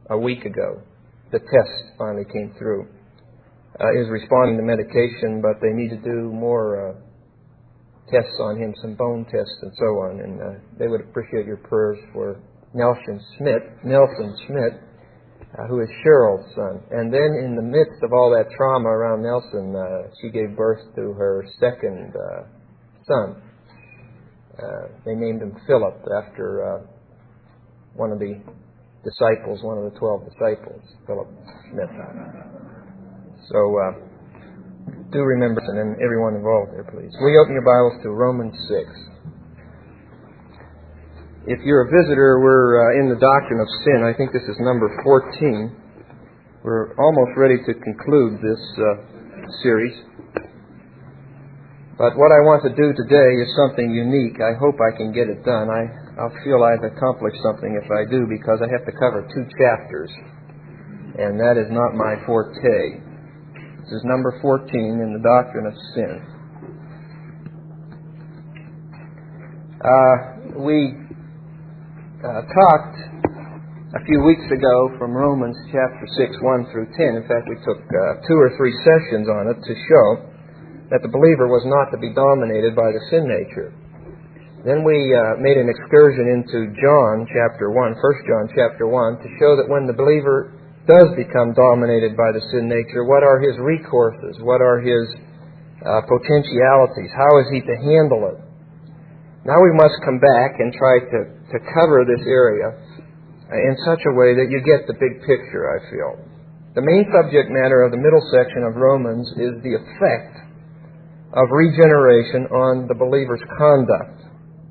a week ago. The test finally came through. Is responding to medication, but they need to do more tests on him, some bone tests and so on. And they would appreciate your prayers for Nelson Schmidt, who is Cheryl's son. And then in the midst of all that trauma around Nelson, she gave birth to her second son. They named him Philip after one of the disciples, one of the 12 disciples, Philip Smith. So do remember, and everyone involved there, please. Will you open your Bibles to Romans 6? If you're a visitor, we're in the doctrine of sin. I think this is number 14. We're almost ready to conclude this series. But what I want to do today is something unique. I hope I can get it done. I'll feel I've accomplished something if I do, because I have to cover 2 chapters. And that is not my forte. This is number 14 in the doctrine of sin. We talked a few weeks ago from Romans chapter 6, 1 through 10. In fact, we took 2 or 3 sessions on it to show that the believer was not to be dominated by the sin nature. Then we made an excursion into John chapter 1, 1 John chapter 1, to show that when the believer does become dominated by the sin nature, what are his recourses? What are his potentialities? How is he to handle it? Now we must come back and try to cover this area in such a way that you get the big picture, I feel. The main subject matter of the middle section of Romans is the effect of regeneration on the believer's conduct.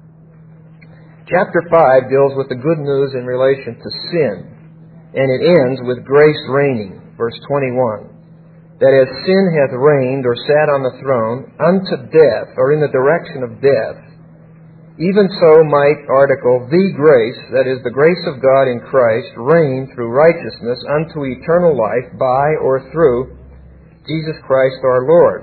Chapter 5 deals with the good news in relation to sin. And it ends with grace reigning, verse 21. That as sin hath reigned or sat on the throne unto death, or in the direction of death, even so might article the grace, that is the grace of God in Christ, reign through righteousness unto eternal life by or through Jesus Christ our Lord.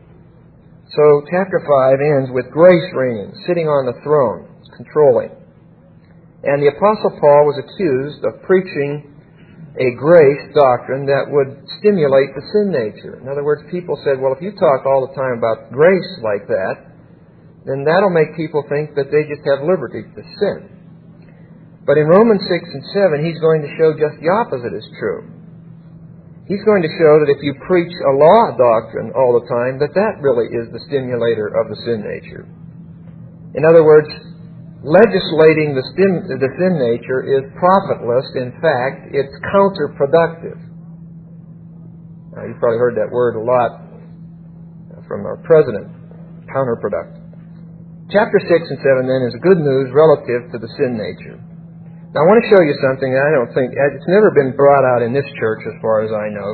So chapter 5 ends with grace reigning, sitting on the throne, controlling. And the Apostle Paul was accused of preaching a grace doctrine that would stimulate the sin nature. In other words, people said, well, if you talk all the time about grace like that, then that'll make people think that they just have liberty to sin. But in Romans 6 and 7, he's going to show just the opposite is true. He's going to show that if you preach a law doctrine all the time, that really is the stimulator of the sin nature. In other words, legislating the sin nature is profitless. In fact, it's counterproductive. Now, you've probably heard that word a lot from our president, counterproductive. Chapter 6 and 7, then, is good news relative to the sin nature. Now, I want to show you something that I don't think, it's never been brought out in this church as far as I know.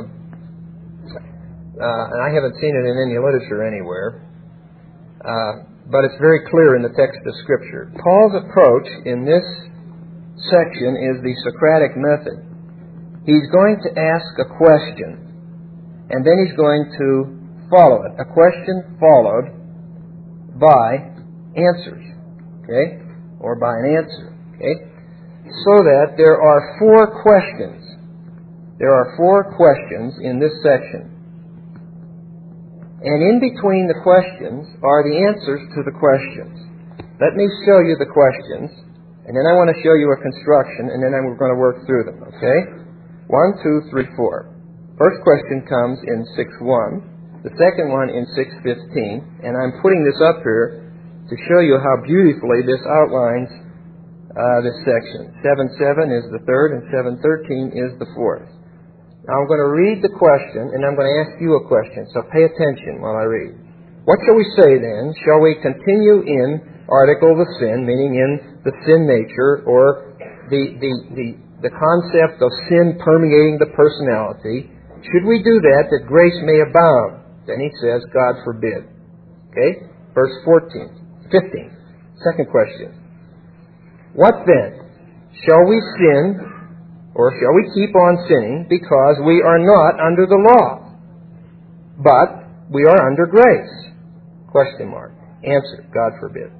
And I haven't seen it in any literature anywhere. But it's very clear in the text of Scripture. Paul's approach in this section is the Socratic method. He's going to ask a question, and then he's going to follow it. A question followed by answers, okay? Or by an answer, okay? So that there are 4 questions. There are 4 questions in this section. And in between the questions are the answers to the questions. Let me show you the questions, and then I want to show you a construction, and then we're going to work through them, okay? 1, 2, 3, 4. First question comes in 6:1. The second one in 6:15. And I'm putting this up here to show you how beautifully this outlines this section. 7:7 is the third, and 7:13 is the fourth. Now I'm going to read the question, and I'm going to ask you a question, so pay attention while I read. What shall we say then? Shall we continue in article the sin, meaning in the sin nature, or the concept of sin permeating the personality? Should we do that grace may abound? Then he says, God forbid. Okay? Verse 15. Second question. What then? Shall we sin, or shall we keep on sinning, because we are not under the law, but we are under grace? Question mark. Answer, God forbid.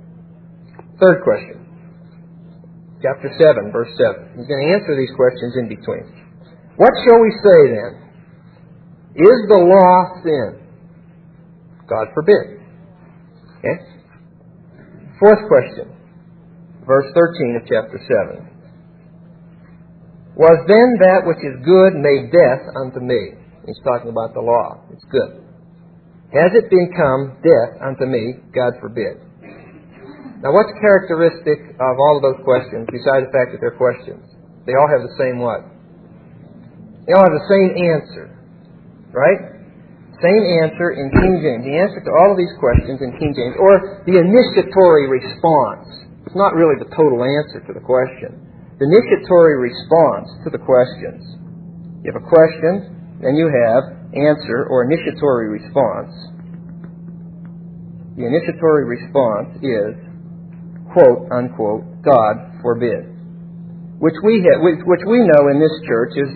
Third question. Chapter 7, verse 7. He's going to answer these questions in between. What shall we say then? Is the law sin? God forbid. Okay? Fourth question, verse 13 of chapter 7. Was then that which is good made death unto me? He's talking about the law. It's good. Has it become death unto me? God forbid. Now what's characteristic of all of those questions, besides the fact that they're questions? They all have the same what? They all have the same answer. Right? Same answer in King James. The answer to all of these questions in King James, or the initiatory response. It's not really the total answer to the question. The initiatory response to the questions. You have a question, then you have answer or initiatory response. The initiatory response is, quote, unquote, God forbid. Which we know in this church is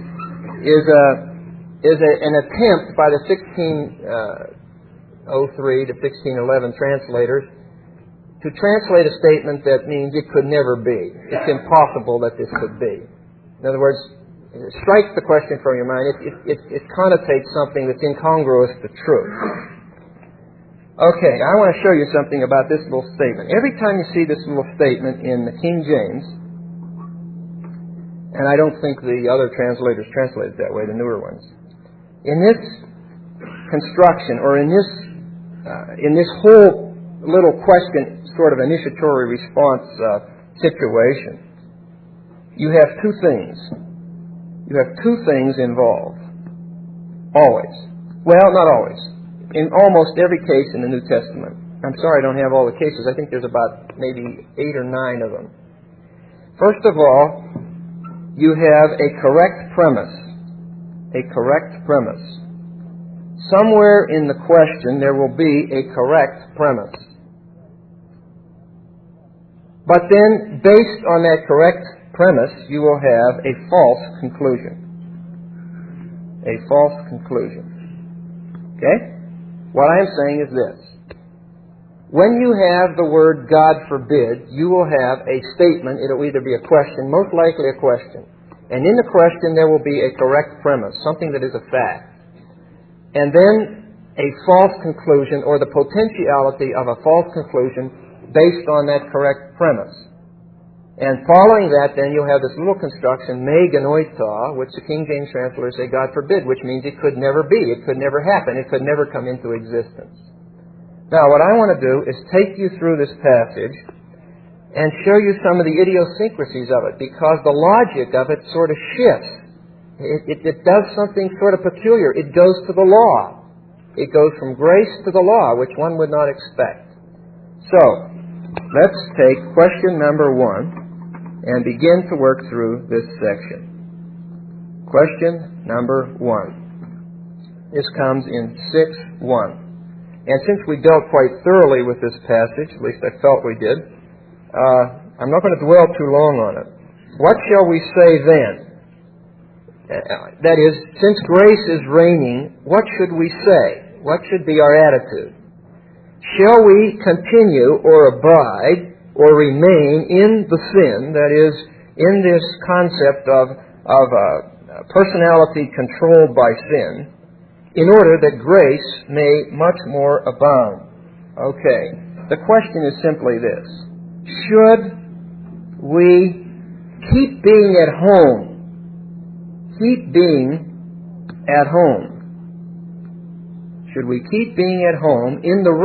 an attempt by the 1603 to 1611 translators to translate a statement that means it could never be. It's impossible that this could be. In other words, it strikes the question from your mind. It connotates something that's incongruous to truth. Okay, I want to show you something about this little statement. Every time you see this little statement in the King James, and I don't think the other translators translate it that way, the newer ones, in this construction, or in this whole little question, sort of initiatory response situation, you have two things. You have two things involved. Always. Well, not always. In almost every case in the New Testament. I'm sorry I don't have all the cases. I think there's about maybe 8 or 9 of them. First of all, you have a correct premise. A correct premise. Somewhere in the question there will be a correct premise. But then, based on that correct premise, you will have a false conclusion. A false conclusion. Okay? What I'm saying is this. When you have the word God forbid, you will have a statement. It will either be a question, most likely a question. And in the question there will be a correct premise, something that is a fact. And then a false conclusion, or the potentiality of a false conclusion based on that correct premise. And following that, then you'll have this little construction, me genoito, which the King James translators say God forbid, which means it could never be, it could never happen, it could never come into existence. Now, what I want to do is take you through this passage and show you some of the idiosyncrasies of it, because the logic of it sort of shifts. It does something sort of peculiar. It goes to the law. It goes from grace to the law, which one would not expect. So, let's take question number 1 and begin to work through this section. Question number 1. This comes in 6:1. And since we dealt quite thoroughly with this passage, at least I felt we did, I'm not going to dwell too long on it. What shall we say then? That is, since grace is reigning, what should we say? What should be our attitude? Shall we continue or abide or remain in the sin, that is, in this concept of personality controlled by sin, in order that grace may much more abound? Okay, the question is simply this. Should we keep being at home? Keep being at home. Should we keep being at home in the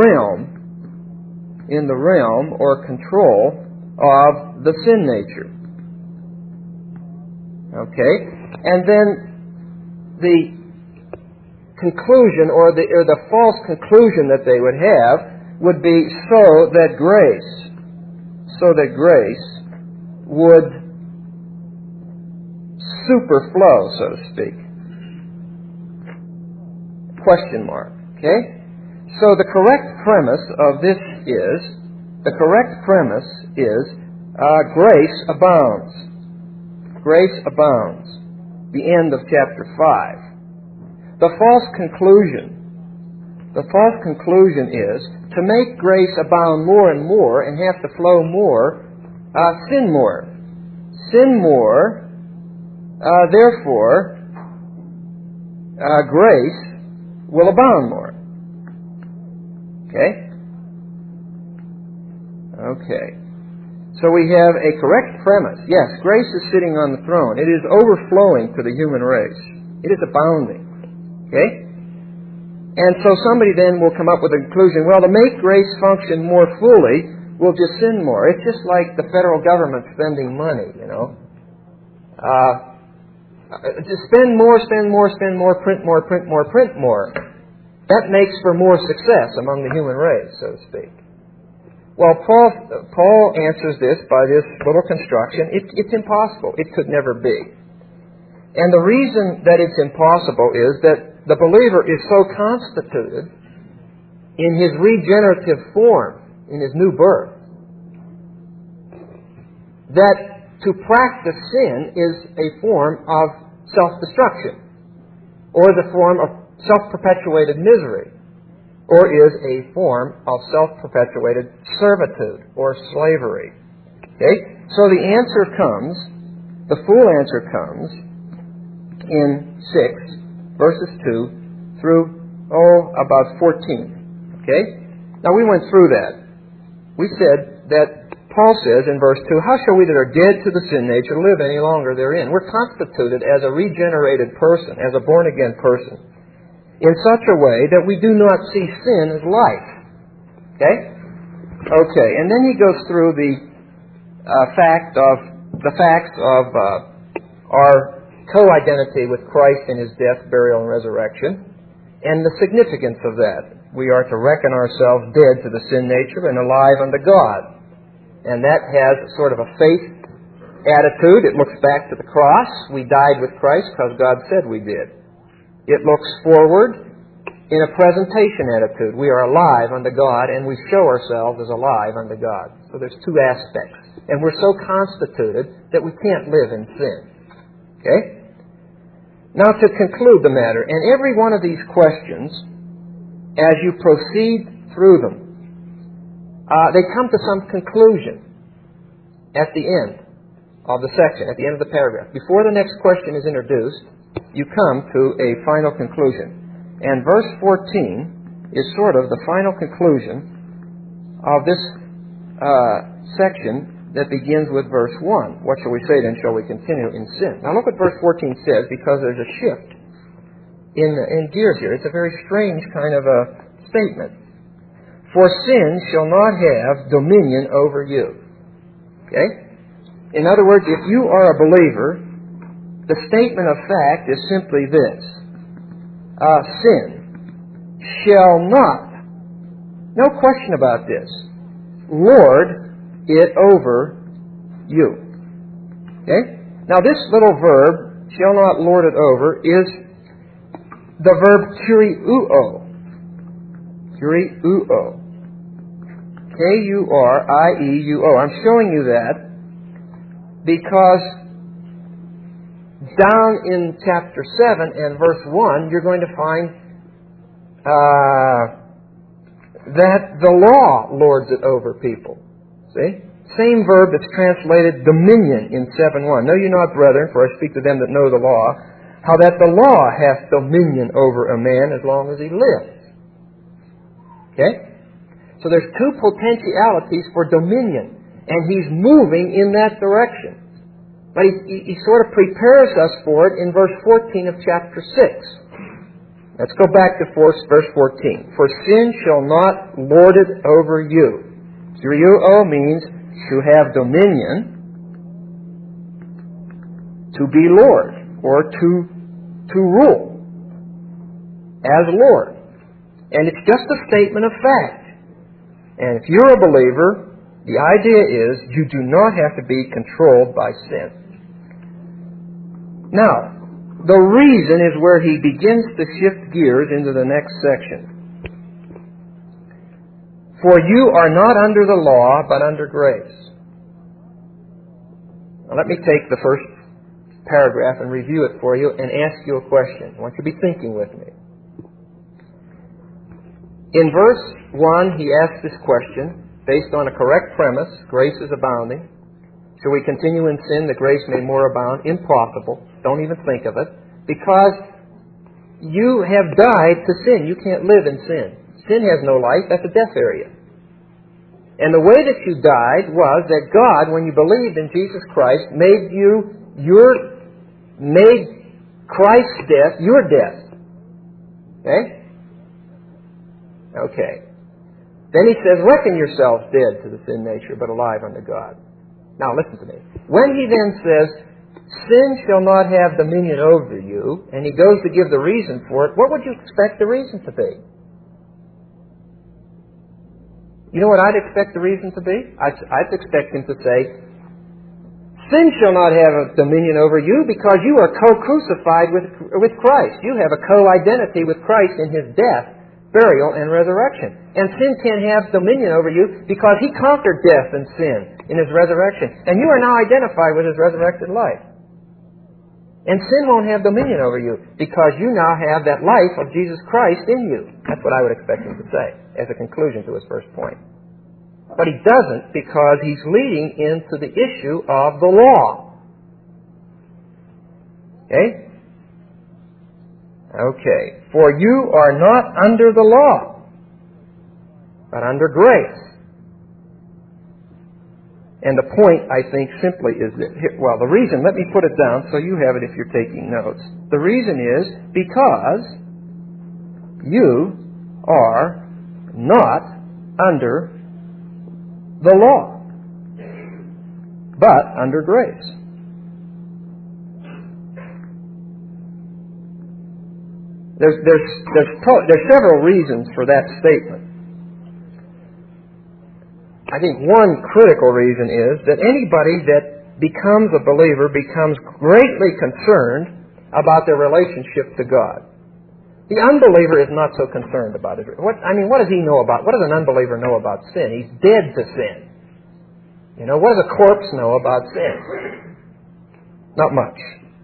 realm or control of the sin nature? Okay, and then the conclusion or the false conclusion that they would have would be so that grace would superflow, so to speak. Question mark. Okay? So the correct premise of this is, grace abounds. Grace abounds. The end of chapter 5. The false conclusion is, to make grace abound more and more and have to flow more, sin more. Sin more, therefore, grace will abound more. Okay? Okay. So we have a correct premise. Yes, grace is sitting on the throne. It is overflowing to the human race. It is abounding. Okay? And so somebody then will come up with a conclusion, well, to make grace function more fully, we'll just sin more. It's just like the federal government spending money, you know. Just spend more, print more, print more, print more. That makes for more success among the human race, so to speak. Well, Paul answers this by this little construction. It's impossible. It could never be. And the reason that it's impossible is that the believer is so constituted in his regenerative form, in his new birth, that to practice sin is a form of self-destruction, or the form of self-perpetuated misery, or is a form of self-perpetuated servitude or slavery. Okay? So the answer comes, the full answer comes in 6, verses 2 through, about 14. Okay? Now we went through that. We said that Paul says in verse 2, how shall we that are dead to the sin nature live any longer therein? We're constituted as a regenerated person, as a born-again person, in such a way that we do not see sin as life. Okay? Okay, and then he goes through the facts of our co-identity with Christ in His death, burial, and resurrection, and the significance of that. We are to reckon ourselves dead to the sin nature and alive unto God. And that has sort of a faith attitude. It looks back to the cross. We died with Christ because God said we did. It looks forward in a presentation attitude. We are alive unto God, and we show ourselves as alive unto God. So there's two aspects. And we're so constituted that we can't live in sin. Okay? Now to conclude the matter, and every one of these questions, as you proceed through them, they come to some conclusion at the end of the section, at the end of the paragraph. Before the next question is introduced, you come to a final conclusion. And verse 14 is sort of the final conclusion of this section that begins with verse 1. What shall we say then? Shall we continue in sin? Now look what verse 14 says, because there's a shift in gears here. It's a very strange kind of a statement. For sin shall not have dominion over you. Okay? In other words, if you are a believer, the statement of fact is simply this. Sin shall not, no question about this, lord it over you. Okay? Now this little verb, shall not lord it over, is the verb kuriuo. Kuriuo. K-U-R-I-E-U-O. I'm showing you that because down in chapter 7 and verse 1, you're going to find that the law lords it over people. See? Same verb that's translated dominion in 7:1. Know ye not, brethren, for I speak to them that know the law, how that the law hath dominion over a man as long as he lives. Okay? So there's two potentialities for dominion, and he's moving in that direction. But he sort of prepares us for it in verse 14 of chapter 6. Let's go back to verse 14. For sin shall not lord it over you. Kuriuo means to have dominion, to be Lord, or to rule as Lord. And it's just a statement of fact. And if you're a believer, the idea is you do not have to be controlled by sin. Now, the reason is where he begins to shift gears into the next section. For you are not under the law, but under grace. Now let me take the first paragraph and review it for you and ask you a question. I want you to be thinking with me. In verse 1, he asks this question based on a correct premise, grace is abounding. Shall we continue in sin that grace may more abound? Impossible. Don't even think of it. Because you have died to sin. You can't live in sin. Sin has no life. That's a death area. And the way that you died was that God, when you believed in Jesus Christ, made Christ's death your death. Okay? Okay. Then he says, reckon yourselves dead to the sin nature, but alive unto God. Now listen to me. When he then says, sin shall not have dominion over you, and he goes to give the reason for it, what would you expect the reason to be? You know what I'd expect the reason to be? I'd expect him to say, sin shall not have a dominion over you because you are co-crucified with Christ. You have a co-identity with Christ in His death, burial, and resurrection. And sin can't have dominion over you because He conquered death and sin in His resurrection. And you are now identified with His resurrected life. And sin won't have dominion over you because you now have that life of Jesus Christ in you. That's what I would expect him to say as a conclusion to his first point. But he doesn't because he's leading into the issue of the law. Okay? Okay. For you are not under the law, but under grace. And the point, I think, simply is that, well, the reason, let me put it down so you have it if you're taking notes. The reason is because you are not under the law, but under grace. There's several reasons for that statement. I think one critical reason is that anybody that becomes a believer becomes greatly concerned about their relationship to God. The unbeliever is not so concerned about it. What does he know about? What does an unbeliever know about sin? He's dead to sin. You know, what does a corpse know about sin? Not much.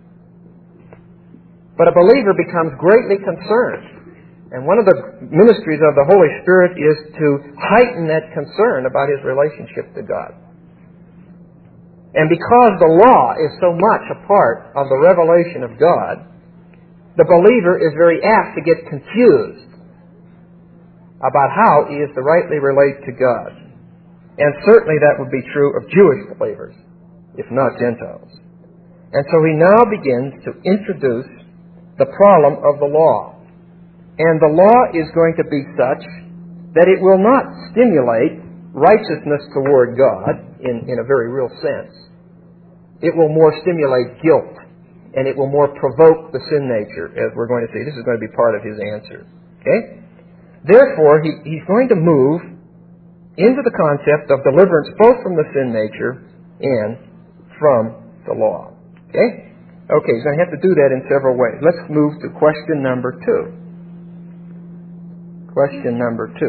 But a believer becomes greatly concerned. And one of the ministries of the Holy Spirit is to heighten that concern about his relationship to God. And because the law is so much a part of the revelation of God, the believer is very apt to get confused about how he is to rightly relate to God. And certainly that would be true of Jewish believers, if not Gentiles. And so he now begins to introduce the problem of the law. And the law is going to be such that it will not stimulate righteousness toward God in a very real sense. It will more stimulate guilt, and it will more provoke the sin nature, as we're going to see. This is going to be part of his answer. Okay? Therefore, he's going to move into the concept of deliverance both from the sin nature and from the law. Okay? Okay, he's going to have to do that in several ways. Let's move to question number 2. Question number 2.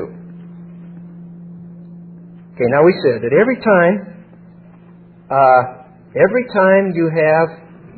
Okay, now we said that every time you have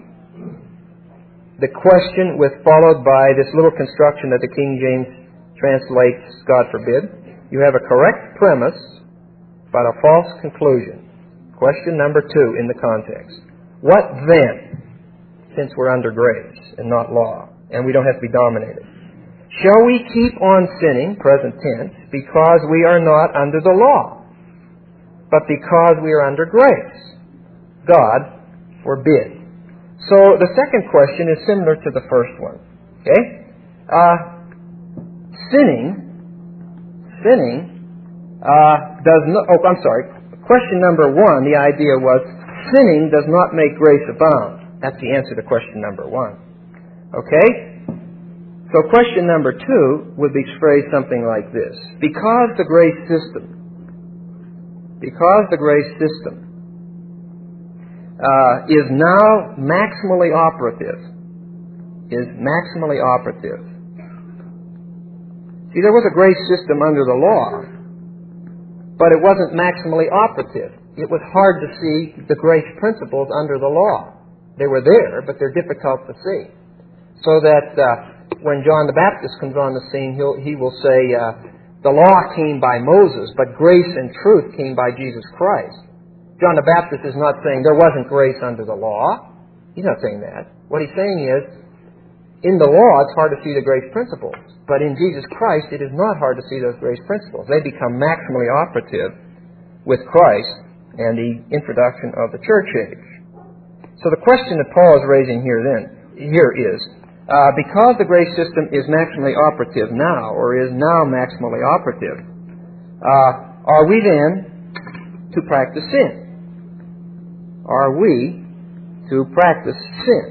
the question followed by this little construction that the King James translates, God forbid, you have a correct premise but a false conclusion. Question number 2 in the context. What then, since we're under grace and not law, and we don't have to be dominated? Shall we keep on sinning, present tense, because we are not under the law, but because we are under grace? God forbid. So the second question is similar to the first one. Okay? Question number 1, the idea was, sinning does not make grace abound. That's the answer to question number 1. Okay? So question number 2 would be phrased something like this. Because the grace system is now maximally operative. See, there was a grace system under the law, but it wasn't maximally operative. It was hard to see the grace principles under the law. They were there, but they're difficult to see. So that when John the Baptist comes on the scene, he will say, the law came by Moses, but grace and truth came by Jesus Christ. John the Baptist is not saying there wasn't grace under the law. He's not saying that. What he's saying is, In the law, it's hard to see the grace principles. But in Jesus Christ, it is not hard to see those grace principles. They become maximally operative with Christ and the introduction of the church age. So the question that Paul is raising here is, because the grace system is maximally operative now, or is now maximally operative, are we then to practice sin? Are we to practice sin?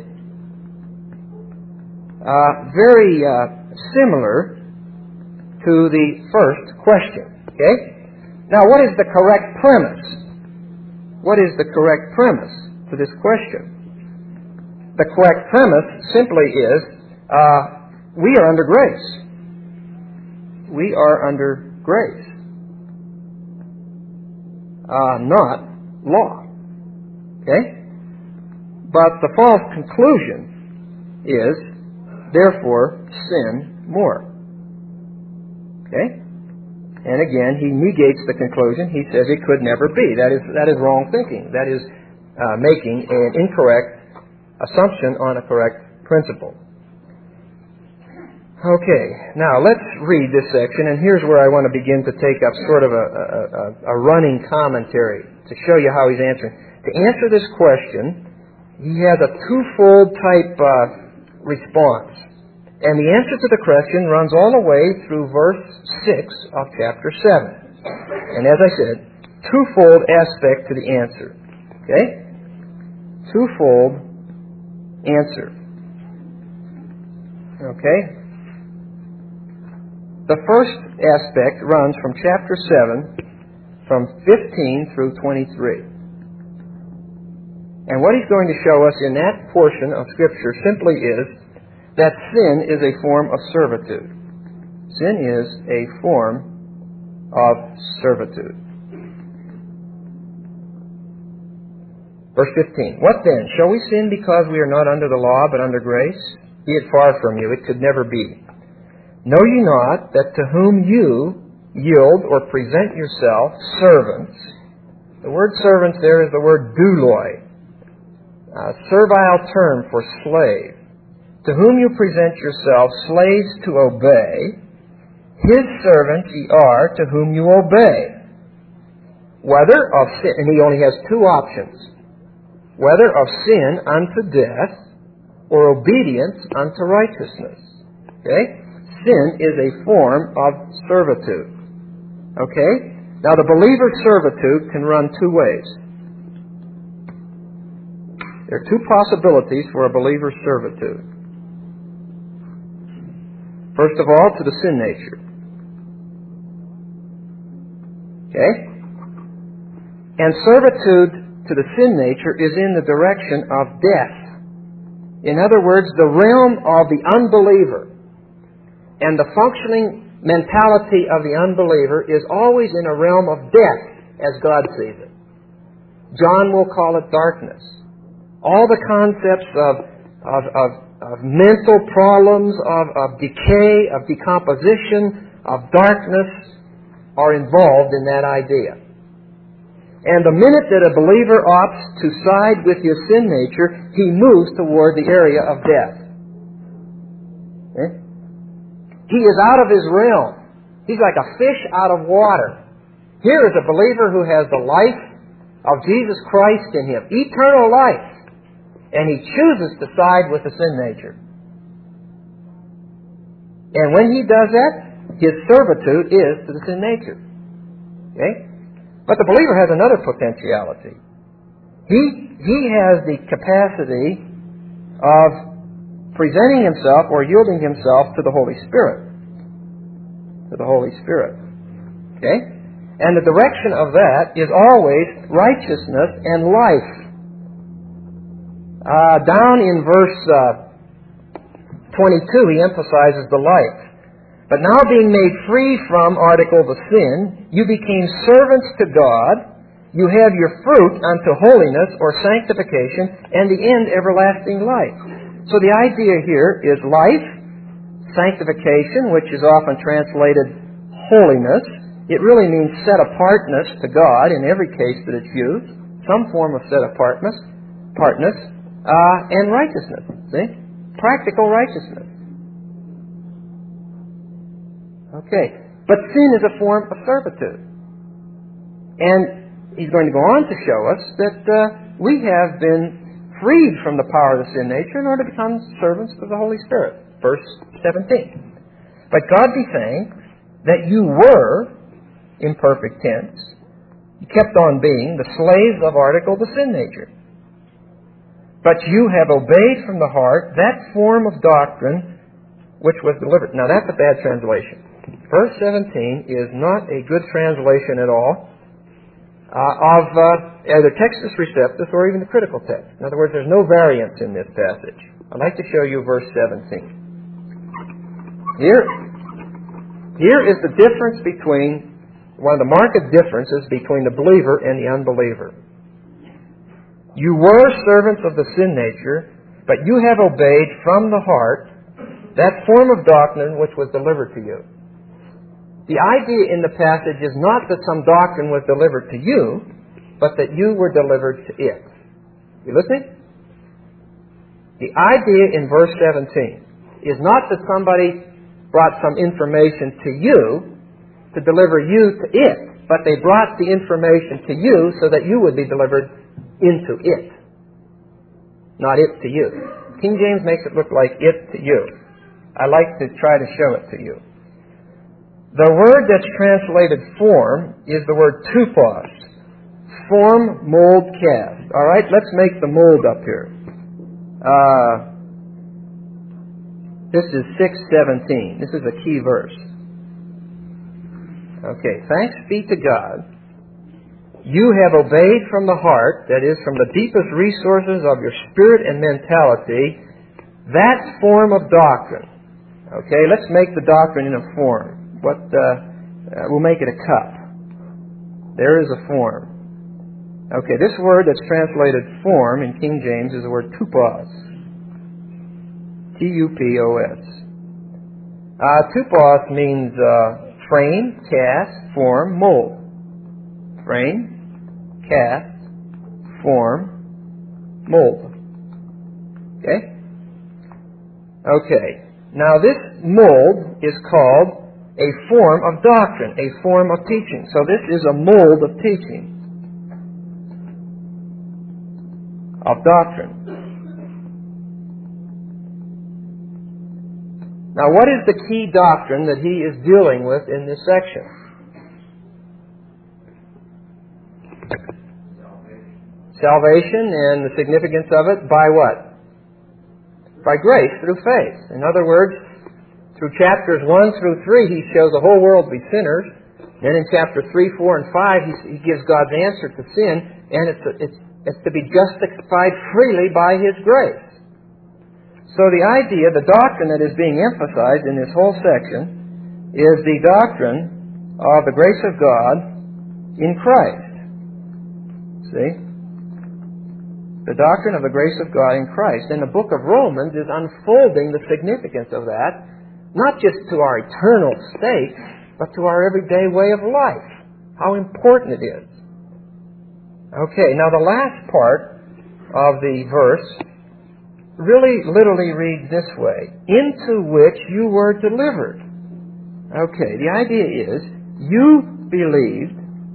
Very similar to the first question. Okay? Now, what is the correct premise? What is the correct premise to this question? The correct premise simply is, we are under grace. We are under grace. Not law. Okay? But the false conclusion is, therefore, sin more. Okay? And again, he negates the conclusion. He says it could never be. That is wrong thinking. That is making an incorrect assumption on a correct principle. Okay, now let's read this section, and here's where I want to begin to take up sort of a running commentary to show you how he's answering. To answer this question, he has a twofold type response. And the answer to the question runs all the way through verse 6 of chapter 7. And as I said, twofold aspect to the answer. Okay? Twofold answer. Okay? The first aspect runs from chapter 7, from 15 through 23. And what he's going to show us in that portion of Scripture simply is that sin is a form of servitude. Sin is a form of servitude. Verse 15. What then? Shall we sin because we are not under the law but under grace? Be it far from you, it could never be. Know ye not that to whom you yield or present yourself servants, the word servants there is the word douloi, a servile term for slave. To whom you present yourselves slaves to obey, his servants ye are to whom you obey. Whether of sin, and he only has two options, whether of sin unto death or obedience unto righteousness. Okay? Sin is a form of servitude. Okay? Now the believer's servitude can run two ways. There are two possibilities for a believer's servitude. First of all, to the sin nature. Okay? And servitude to the sin nature is in the direction of death. In other words, the realm of the unbeliever and the functioning mentality of the unbeliever is always in a realm of death as God sees it. John will call it darkness. All the concepts of mental problems, of decay, of decomposition, of darkness are involved in that idea. And the minute that a believer opts to side with his sin nature, he moves toward the area of death. Okay? He is out of his realm. He's like a fish out of water. Here is a believer who has the life of Jesus Christ in him, eternal life. And he chooses to side with the sin nature. And when he does that, his servitude is to the sin nature. Okay? But the believer has another potentiality. He has the capacity of presenting himself or yielding himself to the Holy Spirit. To the Holy Spirit. Okay? And the direction of that is always righteousness and life. Down in verse 22, he emphasizes the life. But now being made free from article the sin, you became servants to God. You have your fruit unto holiness or sanctification, and the end everlasting life. So the idea here is life, sanctification, which is often translated holiness. It really means set-apartness to God in every case that it's used. Some form of set-apartness, and righteousness. See? practical righteousness. Okay. But sin is a form of servitude. And he's going to go on to show us that we have been freed from the power of the sin nature in order to become servants of the Holy Spirit. Verse 17. But God be thanked that you were, imperfect tense, you kept on being the slaves of article, the sin nature. But you have obeyed from the heart that form of doctrine which was delivered. Now that's a bad translation. Verse 17 is not a good translation at all of either Textus Receptus or even the critical text. In other words, there's no variance in this passage. I'd like to show you verse 17. Here is the difference between, one of the marked differences between the believer and the unbeliever. You were servants of the sin nature, but you have obeyed from the heart that form of doctrine which was delivered to you. The idea in the passage is not that some doctrine was delivered to you, but that you were delivered to it. You listening? The idea in verse 17 is not that somebody brought some information to you to deliver you to it, but they brought the information to you so that you would be delivered into it, not it to you. King James makes it look like it to you. I like to try to show it to you. The word that's translated form is the word tupos. Form, mold, cast. All right, let's make the mold up here. This is 6:17. This is a key verse. Okay, thanks be to God. You have obeyed from the heart, that is, from the deepest resources of your spirit and mentality, that form of doctrine. Okay, let's make the doctrine in a form. We'll make it a cup. There is a form. Okay, this word that's translated form in King James is the word tupos. T-U-P-O-S. Tupos means frame, cast, form, mold. Frame, cast, form, mold. Okay? Okay. Now this mold is called a form of doctrine, a form of teaching. So this is a mold of teaching, of doctrine. Now what is the key doctrine that he is dealing with in this section? Salvation, and the significance of it by what? By grace through faith. In other words, through chapters 1 through 3, he shows the whole world to be sinners. Then in chapter 3, 4, and 5, he gives God's answer to sin, and it's to be justified freely by His grace. So the idea, the doctrine that is being emphasized in this whole section is the doctrine of the grace of God in Christ. See? The doctrine of the grace of God in Christ. And the book of Romans is unfolding the significance of that, not just to our eternal state, but to our everyday way of life. How important it is. Okay, now the last part of the verse really literally reads this way: into which you were delivered. Okay, the idea is, you believed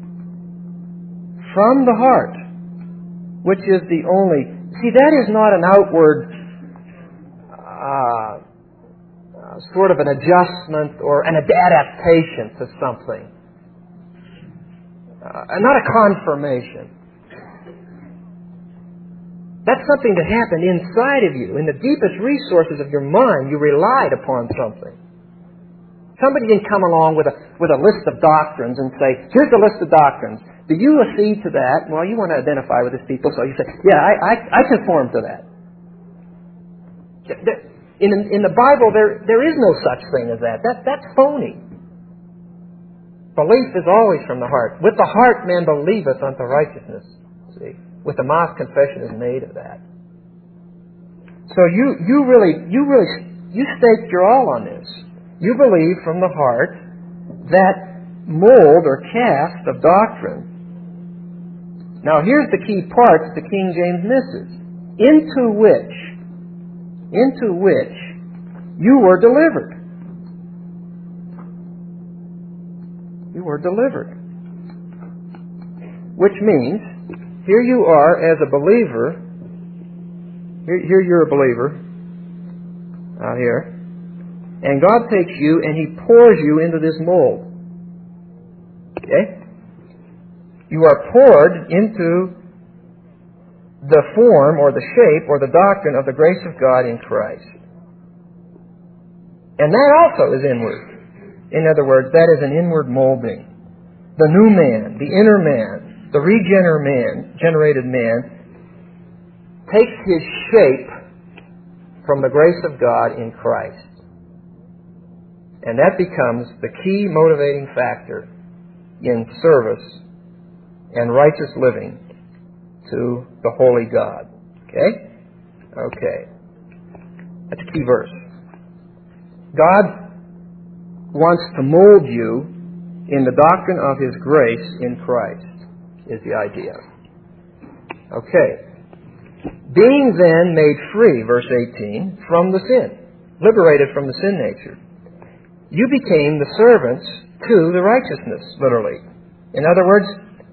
from the heart, which is the only... See, that is not an outward sort of an adjustment or an adaptation to something. Not a confirmation. That's something that happened inside of you. In the deepest resources of your mind, you relied upon something. Somebody didn't come along with a list of doctrines and say, here's the list of doctrines. Do you accede to that? Well, you want to identify with these people, so you say, yeah, I conform to that. In the Bible, there is no such thing as that. That's phony. Belief is always from the heart. With the heart man believeth unto righteousness. See? With the mouth confession is made of that. So you staked your all on this. You believe from the heart that mold or cast of doctrine. Now here's the key part that the King James misses. Into which into which you were delivered. You were delivered. Which means, here you are as a believer. Here you're a believer out here. And God takes you and He pours you into this mold. Okay? You are poured into the form or the shape or the doctrine of the grace of God in Christ. And that also is inward. In other words, that is an inward molding. The new man, the inner man, the regenerated man, takes his shape from the grace of God in Christ. And that becomes the key motivating factor in service and righteous living to the holy God. Okay? Okay. That's a key verse. God wants to mold you in the doctrine of His grace in Christ, is the idea. Okay. Being then made free, verse 18, from the sin, liberated from the sin nature, you became the servants to the righteousness, literally. In other words,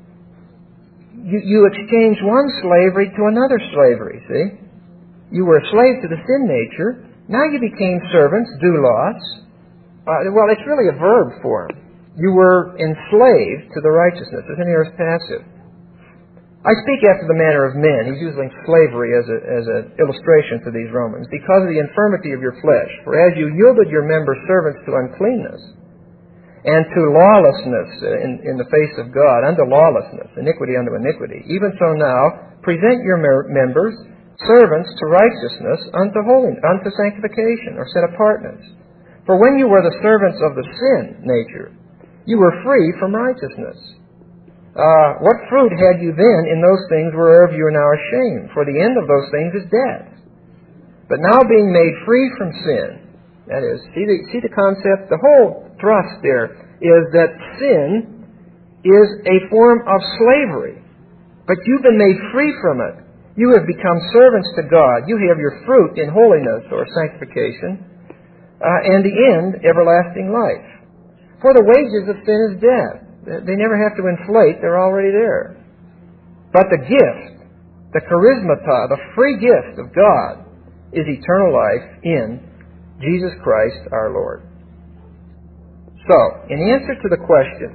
you exchanged one slavery to another slavery, see? You were a slave to the sin nature. Now you became servants, doulos. Well, it's really a verb form. You were enslaved to the righteousness. It's an aorist passive. I speak after the manner of men. He's using slavery as an illustration to these Romans. Because of the infirmity of your flesh. For as you yielded your members servants to uncleanness, and to lawlessness in the face of God, unto lawlessness, iniquity unto iniquity, even so now present your members servants to righteousness, unto holiness, unto sanctification, or set apartness. For when you were the servants of the sin nature, you were free from righteousness. What fruit had you then in those things whereof you are now ashamed? For the end of those things is death. But now being made free from sin, that is, see the concept? The whole thrust there is that sin is a form of slavery. But you've been made free from it. You have become servants to God. You have your fruit in holiness or sanctification, and the end, everlasting life. For the wages of sin is death. They never have to inflate. They're already there. But the gift, the charismata, the free gift of God is eternal life in Jesus Christ our Lord. So, in answer to the question,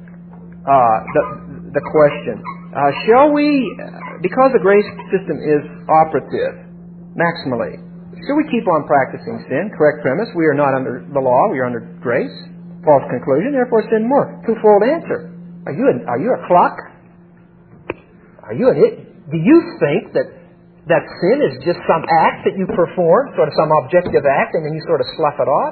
shall we, because the grace system is operative, maximally, should we keep on practicing sin? Correct premise, we are not under the law, we are under grace. False conclusion, therefore sin more. Twofold answer. Are you a clock? Do you think that sin is just some act that you perform, sort of some objective act, and then you sort of slough it off?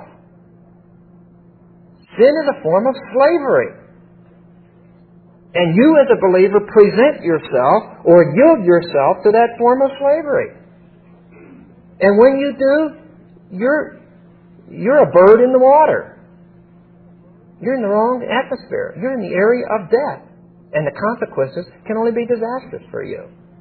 Sin is a form of slavery. And you as a believer present yourself or yield yourself to that form of slavery. And when you do, you're a bird in the water. You're in the wrong atmosphere. You're in the area of death. And the consequences can only be disastrous for you.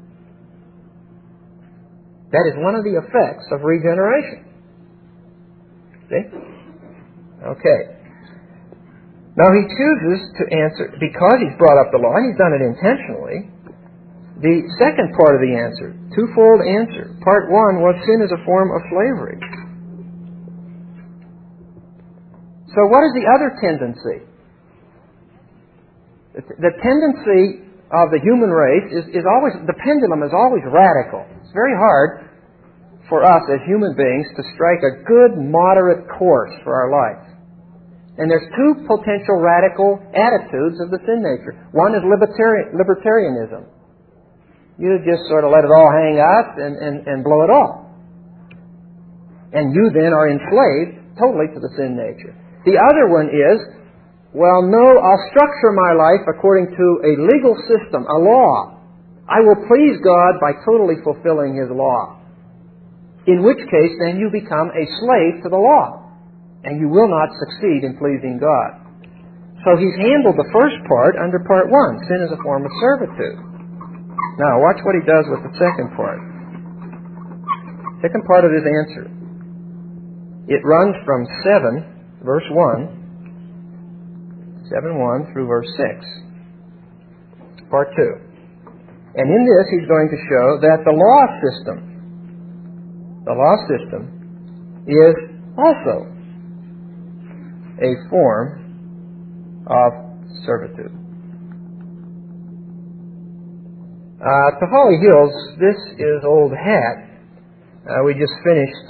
That is one of the effects of regeneration. See? Okay. Now he chooses to answer, because he's brought up the law, and he's done it intentionally, the second part of the answer, twofold answer. Part one was sin is a form of slavery. So what is the other tendency? The tendency of the human race is always, the pendulum is always radical. It's very hard for us as human beings to strike a good, moderate course for our life. And there's two potential radical attitudes of the sin nature. One is libertarianism. You just sort of let it all hang out and blow it off. And you then are enslaved totally to the sin nature. The other one is, well, no, I'll structure my life according to a legal system, a law. I will please God by totally fulfilling His law. In which case, then you become a slave to the law. And you will not succeed in pleasing God. So he's handled the first part under part one. Sin is a form of servitude. Now, watch what he does with the second part. second part of his answer. It runs from 7, verse 1, 7:1 through verse 6. Part 2. And in this he's going to show that the law system is also a form of servitude. To Holly Hills, this is old hat. We just finished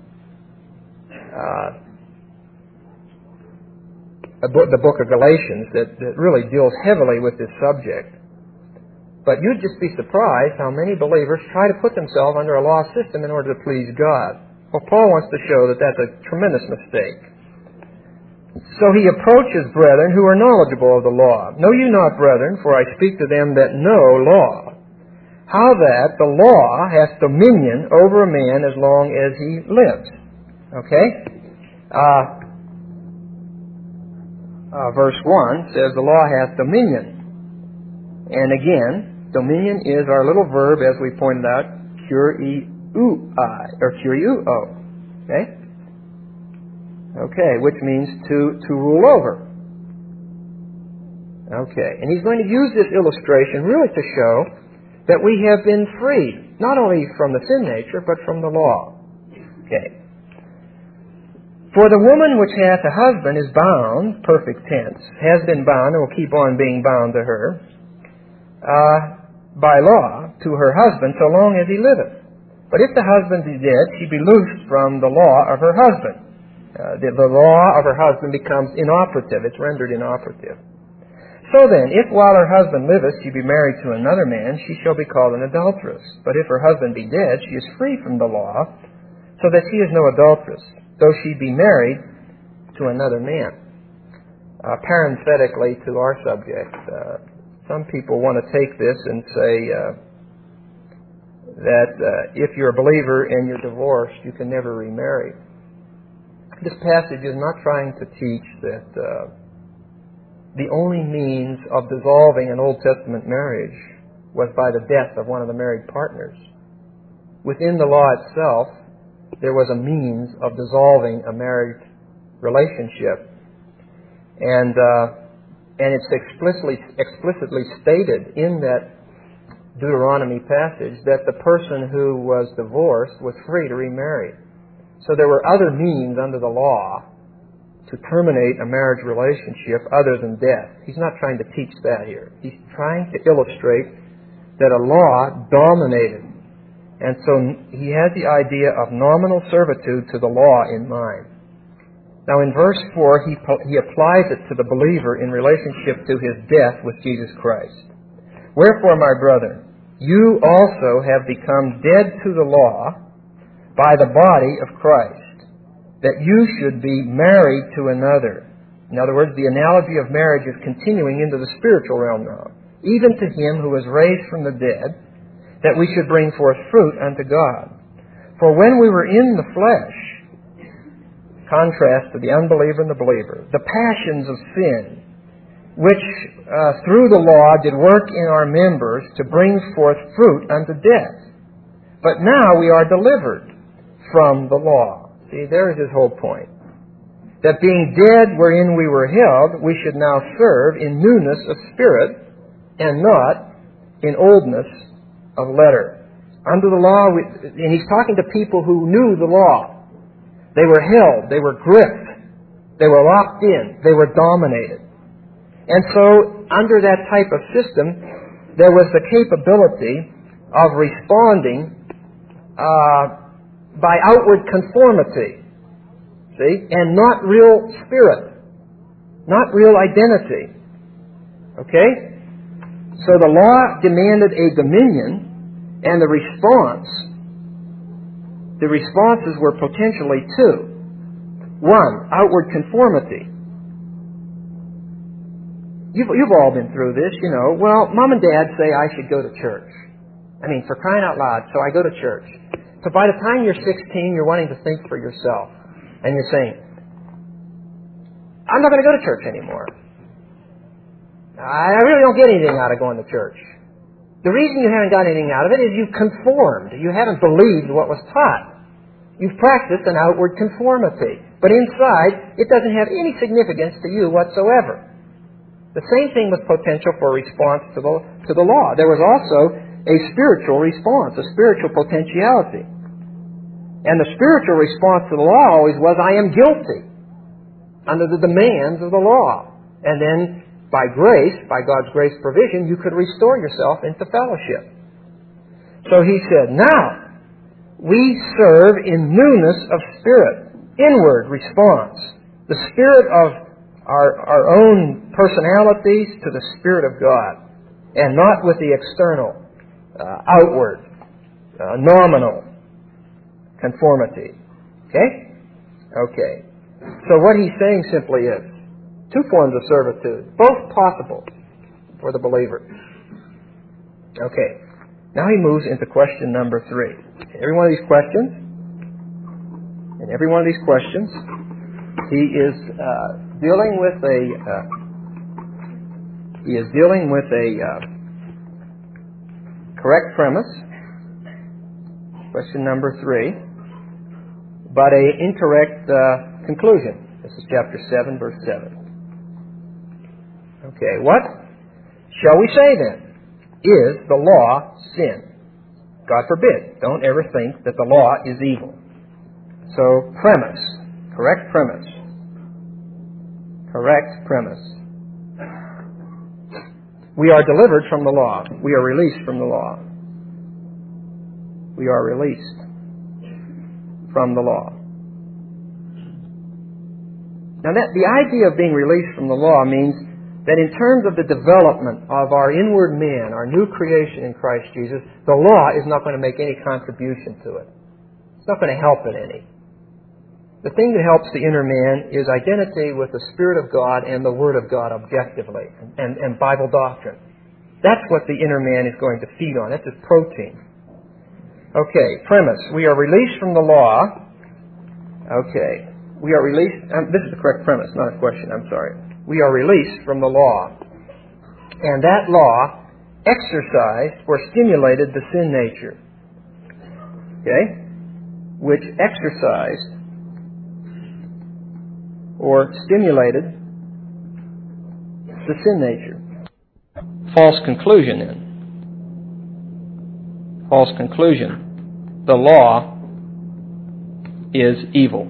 the book of Galatians that really deals heavily with this subject. But you'd just be surprised how many believers try to put themselves under a law system in order to please God. Well, Paul wants to show that that's a tremendous mistake. So he approaches brethren who are knowledgeable of the law. Know you not, brethren, for I speak to them that know law, how that the law hath dominion over a man as long as he lives. Okay? Verse 1 says the law hath dominion. And again, dominion is our little verb, as we pointed out, kuriouai, or kuriouo. Okay? Okay, which means to rule over. Okay, and he's going to use this illustration really to show that we have been freed, not only from the sin nature, but from the law. Okay. For the woman which hath a husband is bound, perfect tense, has been bound and will keep on being bound to her, by law to her husband so long as he liveth. But if the husband be dead, she be loosed from the law of her husband. The law of her husband becomes inoperative. It's rendered inoperative. So then, if while her husband liveth she be married to another man, she shall be called an adulteress. But if her husband be dead, she is free from the law, so that she is no adulteress, though she be married to another man. Parenthetically to our subject, some people want to take this and say that if you're a believer and you're divorced, you can never remarry. This passage is not trying to teach that the only means of dissolving an Old Testament marriage was by the death of one of the married partners. Within the law itself, there was a means of dissolving a married relationship. And it's explicitly stated in that Deuteronomy passage that the person who was divorced was free to remarry. So there were other means under the law to terminate a marriage relationship other than death. He's not trying to teach that here. He's trying to illustrate that a law dominated. And so he has the idea of nominal servitude to the law in mind. Now in verse 4, he applies it to the believer in relationship to his death with Jesus Christ. Wherefore, my brethren, you also have become dead to the law by the body of Christ, that you should be married to another. In other words, the analogy of marriage is continuing into the spiritual realm now. Even to him who was raised from the dead, that we should bring forth fruit unto God. For when we were in the flesh, contrast to the unbeliever and the believer, the passions of sin, which through the law did work in our members to bring forth fruit unto death. But now we are delivered from the law. See, there is his whole point. That being dead wherein we were held, we should now serve in newness of spirit and not in oldness of letter. Under the law, and he's talking to people who knew the law. They were held, they were gripped, they were locked in, they were dominated. And so, under that type of system, there was the capability of responding by outward conformity, see, and not real spirit, not real identity. Okay? So the law demanded a dominion, and the responses were potentially two. One, outward conformity. You've all been through this, you know. Well, Mom and Dad say I should go to church. I mean, for crying out loud, so I go to church. So by the time you're 16, you're wanting to think for yourself. And you're saying, I'm not going to go to church anymore. I really don't get anything out of going to church. The reason you haven't got anything out of it is you've conformed. You haven't believed what was taught. You've practiced an outward conformity. But inside, it doesn't have any significance to you whatsoever. The same thing with potential for response to the law. There was also a spiritual response, a spiritual potentiality. And the spiritual response to the law always was, I am guilty, under the demands of the law. And then, by grace, by God's grace provision, you could restore yourself into fellowship. So he said, now, we serve in newness of spirit, inward response. The spirit of our own personalities to the Spirit of God, and not with the external, outward, nominal conformity. Okay? Okay. So what he's saying simply is, two forms of servitude, both possible for the believer. Okay. Now he moves into question number 3. Every one of these questions, he is dealing with a correct premise, question number 3, but a incorrect conclusion. This is chapter 7, verse 7. Okay, what shall we say then? Is the law sin? God forbid. Don't ever think that the law is evil. So, premise. Correct premise. Correct premise. We are delivered from the law. We are released from the law. We are released from the law. Now, the idea of being released from the law means that in terms of the development of our inward man, our new creation in Christ Jesus, the law is not going to make any contribution to it. It's not going to help it any. The thing that helps the inner man is identity with the Spirit of God and the Word of God objectively, and Bible doctrine. That's what the inner man is going to feed on. That's his protein. Okay, premise. We are released from the law. Okay. We are released. This is the correct premise, not a question. I'm sorry. We are released from the law. And that law exercised or stimulated the sin nature. Okay? Which exercised or stimulated the sin nature. False conclusion then. False conclusion. The law is evil.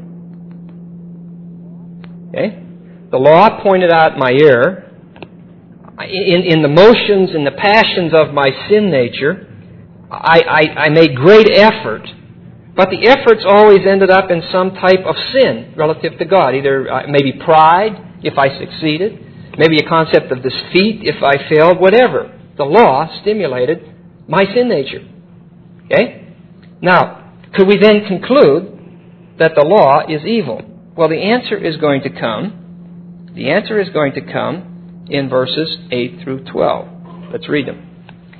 Okay? The law pointed out my error. In the motions, in the passions of my sin nature, I made great effort. But the efforts always ended up in some type of sin relative to God. Either maybe pride, if I succeeded. Maybe a concept of defeat, if I failed. Whatever. The law stimulated my sin nature. Okay? Now, could we then conclude that the law is evil? Well, the answer is going to come. The answer is going to come in verses 8 through 12. Let's read them.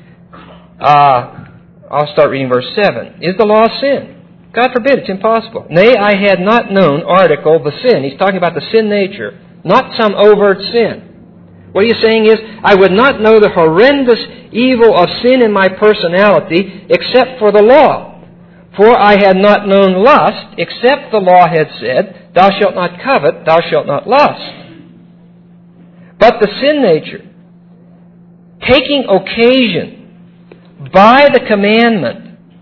I'll start reading verse 7. Is the law sin? God forbid, it's impossible. Nay, I had not known, article, the sin. He's talking about the sin nature, not some overt sin. What he's saying is, I would not know the horrendous evil of sin in my personality except for the law. For I had not known lust, except the law had said, Thou shalt not covet, thou shalt not lust. But the sin nature, taking occasion by the commandment,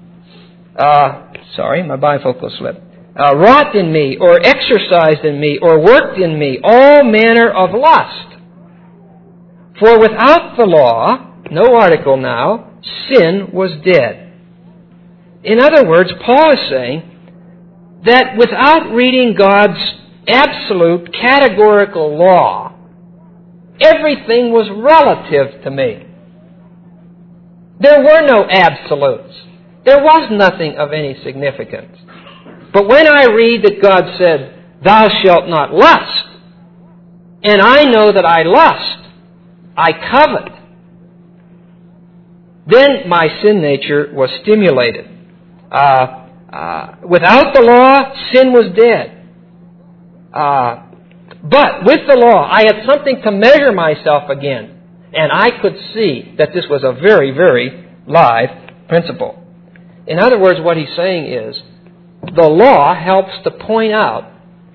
my bifocal slip, wrought in me, or exercised in me, or worked in me, all manner of lust. For without the law, no article now, sin was dead. In other words, Paul is saying that without reading God's absolute categorical law, everything was relative to me. There were no absolutes. There was nothing of any significance. But when I read that God said, Thou shalt not lust, and I know that I lust, I covet, then my sin nature was stimulated. Without the law, sin was dead. But with the law, I had something to measure myself against. And I could see that this was a very, very live principle. In other words, what he's saying is, the law helps to point out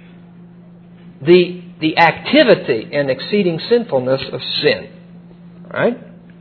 the activity and exceeding sinfulness of sin. All right?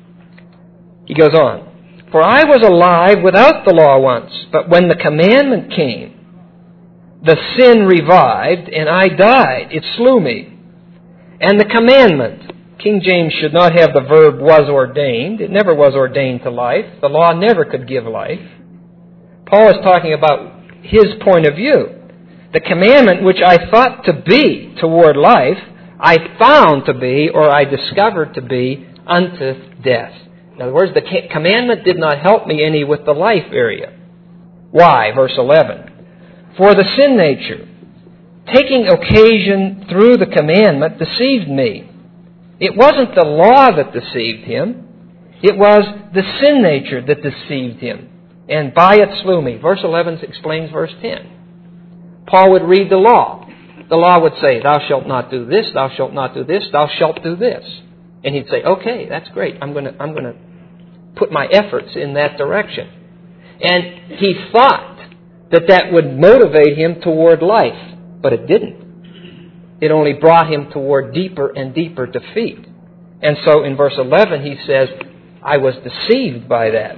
He goes on. For I was alive without the law once, but when the commandment came, the sin revived, and I died. It slew me. And the commandment, King James should not have the verb was ordained. It never was ordained to life. The law never could give life. Paul is talking about his point of view. The commandment which I thought to be toward life, I found to be, or I discovered to be, unto death. In other words, the commandment did not help me any with the life area. Why? Verse 11. For the sin nature, taking occasion through the commandment, deceived me. It wasn't the law that deceived him. It was the sin nature that deceived him. And by it slew me. Verse 11 explains verse 10. Paul would read the law. The law would say, thou shalt not do this, thou shalt not do this, thou shalt do this. And he'd say, okay, that's great. I'm going to put my efforts in that direction. And he thought that would motivate him toward life. But it didn't. It only brought him toward deeper and deeper defeat. And so in verse 11 he says, I was deceived by that.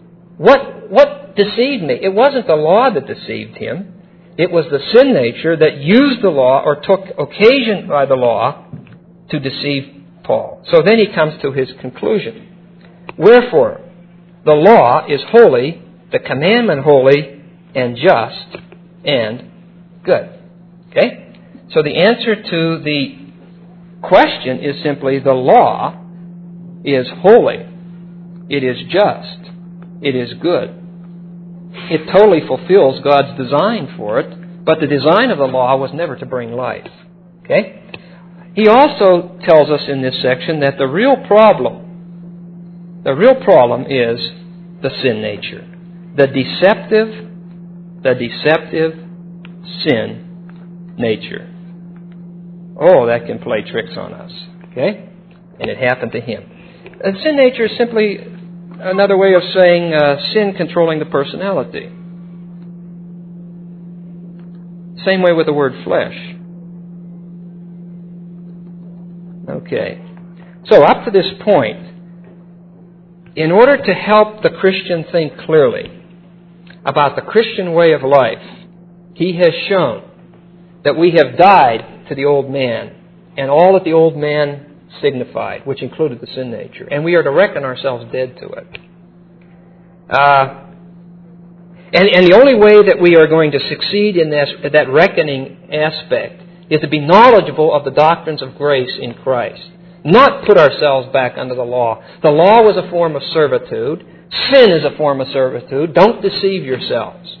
What deceived me? It wasn't the law that deceived him. It was the sin nature that used the law or took occasion by the law to deceive Paul. So then he comes to his conclusion. Wherefore, the law is holy, the commandment holy, and just, and good. Okay? So the answer to the question is simply the law is holy. It is just. It is good. It totally fulfills God's design for it, but the design of the law was never to bring life. Okay? He also tells us in this section that the real problem is the sin nature. The deceptive sin nature. Oh, that can play tricks on us. Okay? And it happened to him. And sin nature is simply another way of saying sin controlling the personality. Same way with the word flesh. Okay. So up to this point, in order to help the Christian think clearly about the Christian way of life, he has shown that we have died to the old man and all that the old man signified, which included the sin nature. And we are to reckon ourselves dead to it. And the only way that we are going to succeed in that reckoning aspect is to be knowledgeable of the doctrines of grace in Christ. Not put ourselves back under the law. The law was a form of servitude. Sin is a form of servitude. Don't deceive yourselves.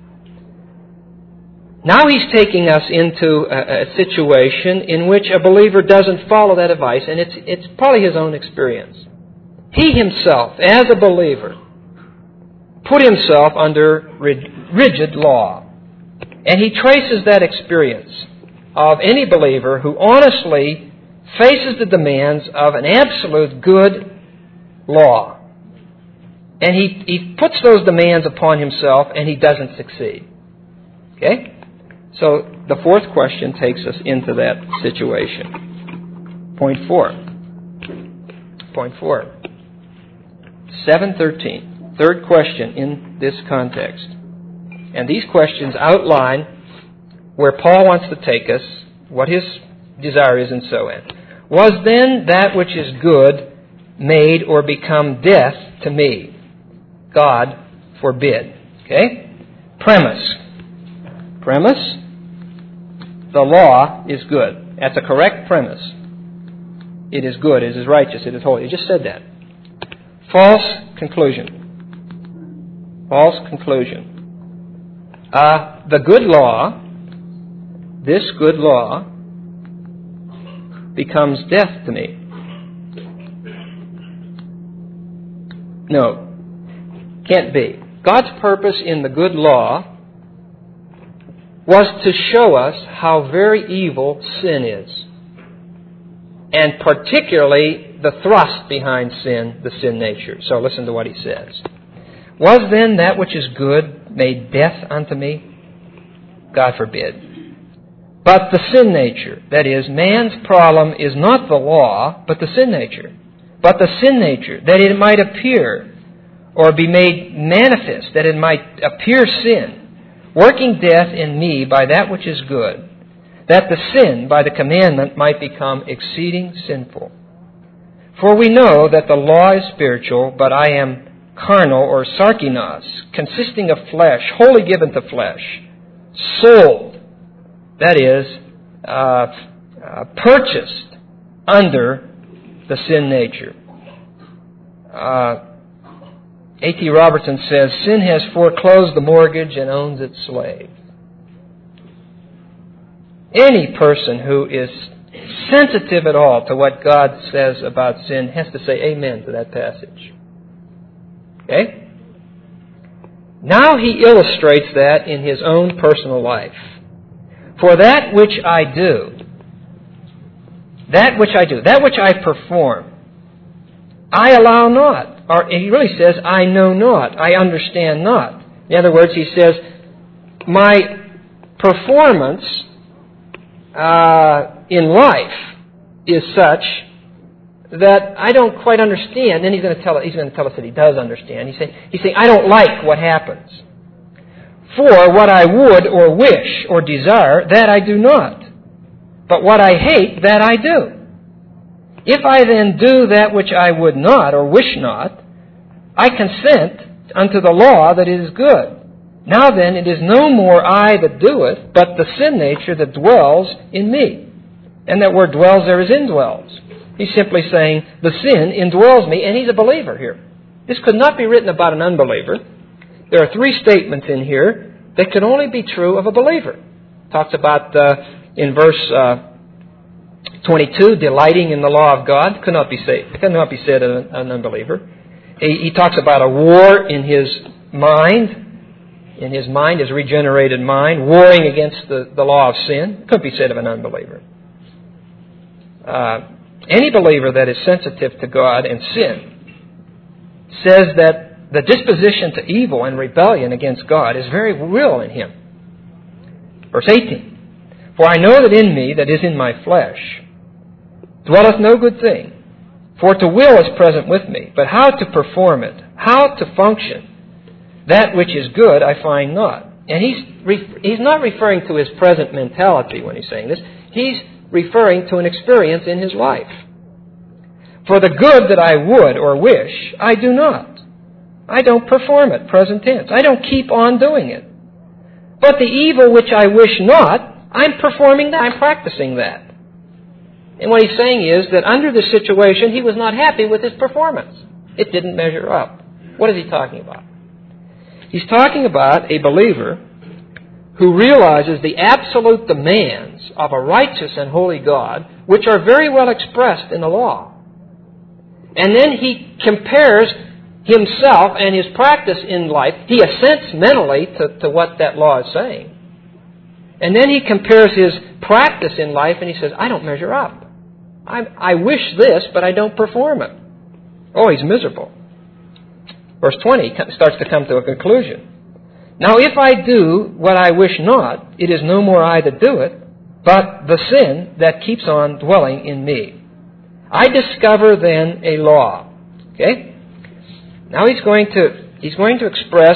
Now he's taking us into a situation in which a believer doesn't follow that advice, and it's probably his own experience. He himself, as a believer, put himself under rigid law. And he traces that experience of any believer who honestly faces the demands of an absolute good law. And he puts those demands upon himself, and he doesn't succeed. Okay? So the fourth question takes us into that situation. Point 4. 7:13. Third question in this context. And these questions outline where Paul wants to take us, what his desire is, and so on. Was then that which is good made or become death to me? God forbid. Okay? Premise. The law is good. That's a correct premise. It is good. It is righteous. It is holy. You just said that. False conclusion. The good law, this good law, becomes death to me. No. Can't be. God's purpose in the good law was to show us how very evil sin is. And particularly the thrust behind sin, the sin nature. So listen to what he says. Was then that which is good made death unto me? God forbid. But the sin nature, that is, man's problem is not the law, but the sin nature. But the sin nature, that it might appear or be made manifest, that it might appear sin, working death in me by that which is good, that the sin by the commandment might become exceeding sinful. For we know that the law is spiritual, but I am carnal, or sarkinos, consisting of flesh, wholly given to flesh, sold, that is, purchased under the sin nature. A.T. Robertson says, sin has foreclosed the mortgage and owns its slave. Any person who is sensitive at all to what God says about sin has to say amen to that passage. Okay? Now he illustrates that in his own personal life. For that which I do, that which I perform, I allow not. Or he really says, I know not, I understand not. In other words, he says, my performance in life is such that I don't quite understand. Then he's going to tell us that he does understand. He's saying, I don't like what happens. For what I would or wish or desire, that I do not. But what I hate, that I do. If I then do that which I would not or wish not, I consent unto the law that it is good. Now then, it is no more I that do it, but the sin nature that dwells in me. And that word dwells there is indwells. He's simply saying, the sin indwells me, and he's a believer here. This could not be written about an unbeliever. There are three statements in here that can only be true of a believer. It talks about, in verse 22, delighting in the law of God. Could not be said of an unbeliever. He talks about a war in his mind. In his mind, his regenerated mind, warring against the law of sin. Could be said of an unbeliever. Any believer that is sensitive to God and sin says that the disposition to evil and rebellion against God is very real in him. Verse 18. For I know that in me, that is in my flesh, dwelleth no good thing. For to will is present with me, but how to perform it, how to function, that which is good I find not. And he's not referring to his present mentality when he's saying this. He's referring to an experience in his life. For the good that I would or wish, I do not. I don't perform it, present tense. I don't keep on doing it. But the evil which I wish not, I'm performing that. I'm practicing that. And what he's saying is that under this situation, he was not happy with his performance. It didn't measure up. What is he talking about? He's talking about a believer who realizes the absolute demands of a righteous and holy God, which are very well expressed in the law. And then he compares himself and his practice in life. He assents mentally to what that law is saying. And then he compares his practice in life and he says, I don't measure up. I wish this, but I don't perform it. Oh, he's miserable. Verse 20 starts to come to a conclusion. Now if I do what I wish not, it is no more I that do it, but the sin that keeps on dwelling in me. I discover then a law. Okay? Now he's going to express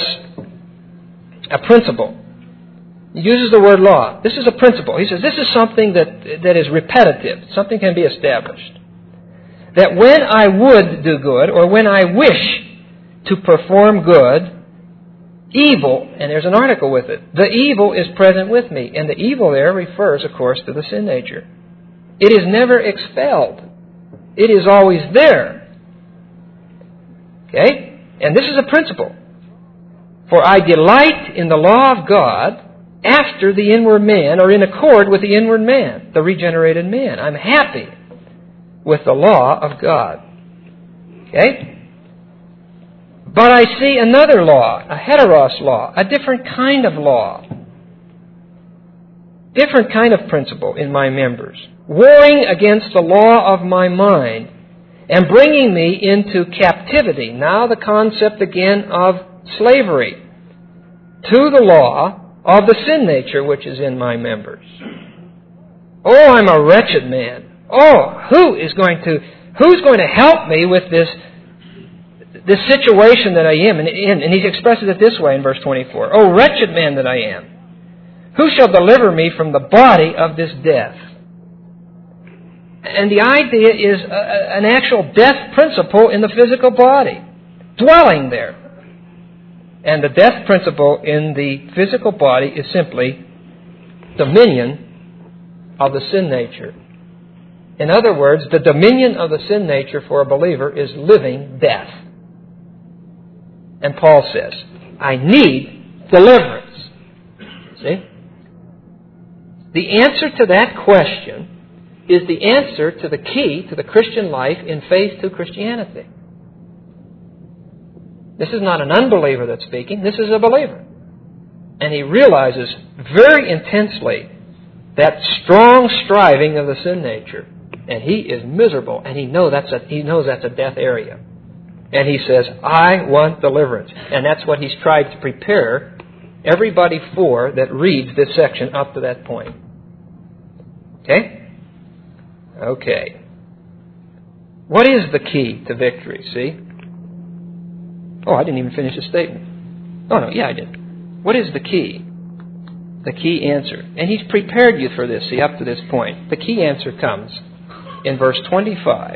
a principle. He uses the word law. This is a principle. He says this is something that is repetitive. Something can be established. That when I would do good, or when I wish to perform good, evil, and there's an article with it, the evil is present with me. And the evil there refers, of course, to the sin nature. It is never expelled. It is always there. Okay? And this is a principle. For I delight in the law of God after the inward man, or in accord with the inward man, the regenerated man. I'm happy with the law of God. Okay? But I see another law, a heteros law, a different kind of law, different kind of principle in my members, warring against the law of my mind and bringing me into captivity. Now the concept again of slavery to the law of the sin nature which is in my members. Oh, I'm a wretched man. Oh, who's going to help me with this situation that I am in? And he expresses it this way in verse 24. Oh, wretched man that I am, who shall deliver me from the body of this death? And the idea is an actual death principle in the physical body, dwelling there. And the death principle in the physical body is simply dominion of the sin nature. In other words, the dominion of the sin nature for a believer is living death. And Paul says, I need deliverance. See? The answer to that question is the answer to the key to the Christian life in faith to Christianity. This is not an unbeliever that's speaking. This is a believer. And he realizes very intensely that strong striving of the sin nature. And he is miserable. And he knows that's a death area. And he says, I want deliverance. And that's what he's tried to prepare everybody for that reads this section up to that point. Okay? Okay. What is the key to victory, see? Oh, I didn't even finish the statement. Oh, no, yeah, I did. What is the key? The key answer. And he's prepared you for this, see, up to this point. The key answer comes in verse 25,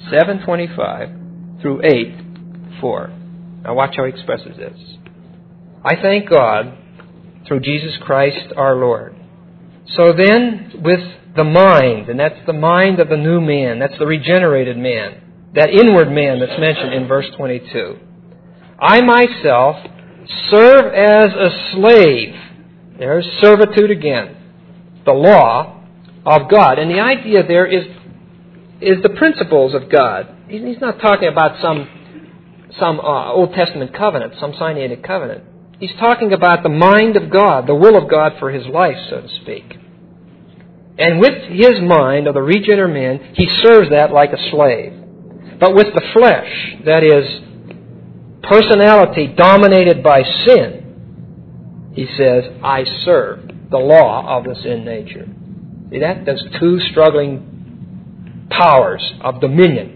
7:25 through 8:4. Now watch how he expresses this. I thank God through Jesus Christ our Lord. So then, with the mind, and that's the mind of the new man, that's the regenerated man, that inward man that's mentioned in verse 22. I myself serve as a slave. There's servitude again. The law of God. And the idea there is the principles of God. He's not talking about some Old Testament covenant, some Sinaitic covenant. He's talking about the mind of God, the will of God for his life, so to speak. And with his mind of the regenerate man, he serves that like a slave. But with the flesh, that is, personality dominated by sin, he says, I serve the law of the sin nature. See that? There's two struggling powers of dominion.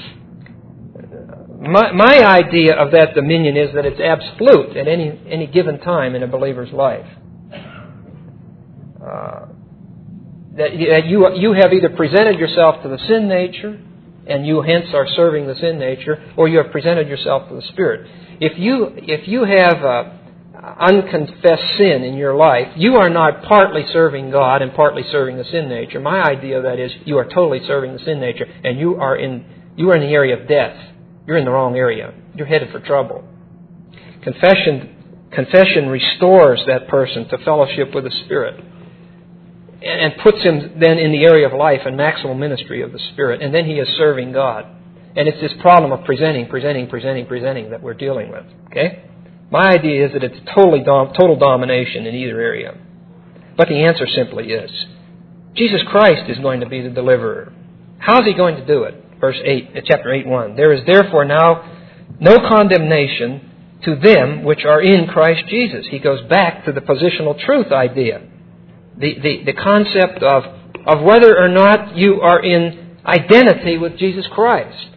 My idea of that dominion is that it's absolute at any given time in a believer's life. That you have either presented yourself to the sin nature, and you hence are serving the sin nature, or you have presented yourself to the Spirit. If you have unconfessed sin in your life, you are not partly serving God and partly serving the sin nature. My idea of that is you are totally serving the sin nature, and you are in the area of death. You're in the wrong area. You're headed for trouble. Confession restores that person to fellowship with the Spirit, and puts him then in the area of life and maximal ministry of the Spirit. And then he is serving God. And it's this problem of presenting that we're dealing with. Okay? My idea is that it's total domination in either area. But the answer simply is, Jesus Christ is going to be the deliverer. How is he going to do it? Verse 8, chapter 8:1. There is therefore now no condemnation to them which are in Christ Jesus. He goes back to the positional truth idea. The concept of whether or not you are in identity with Jesus Christ.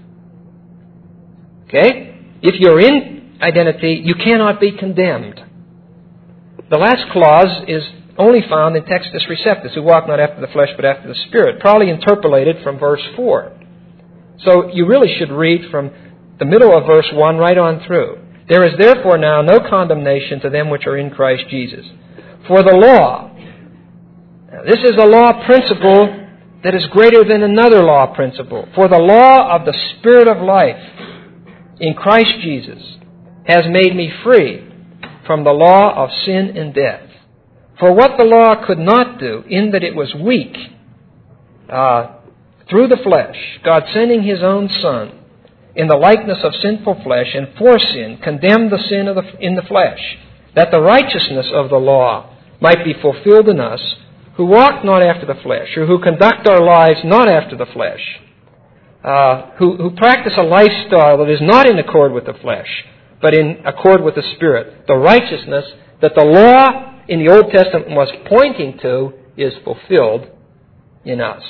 Okay? If you're in identity, you cannot be condemned. The last clause is only found in Textus Receptus, who walk not after the flesh but after the Spirit, probably interpolated from verse 4. So you really should read from the middle of verse 1 right on through. There is therefore now no condemnation to them which are in Christ Jesus. For the law, this is a law principle that is greater than another law principle. For the law of the Spirit of life in Christ Jesus has made me free from the law of sin and death. For what the law could not do, in that it was weak through the flesh, God sending His own Son in the likeness of sinful flesh, and for sin condemned the sin in the flesh, that the righteousness of the law might be fulfilled in us, who walk not after the flesh, or who conduct our lives not after the flesh, who practice a lifestyle that is not in accord with the flesh, but in accord with the Spirit. The righteousness that the law in the Old Testament was pointing to is fulfilled in us.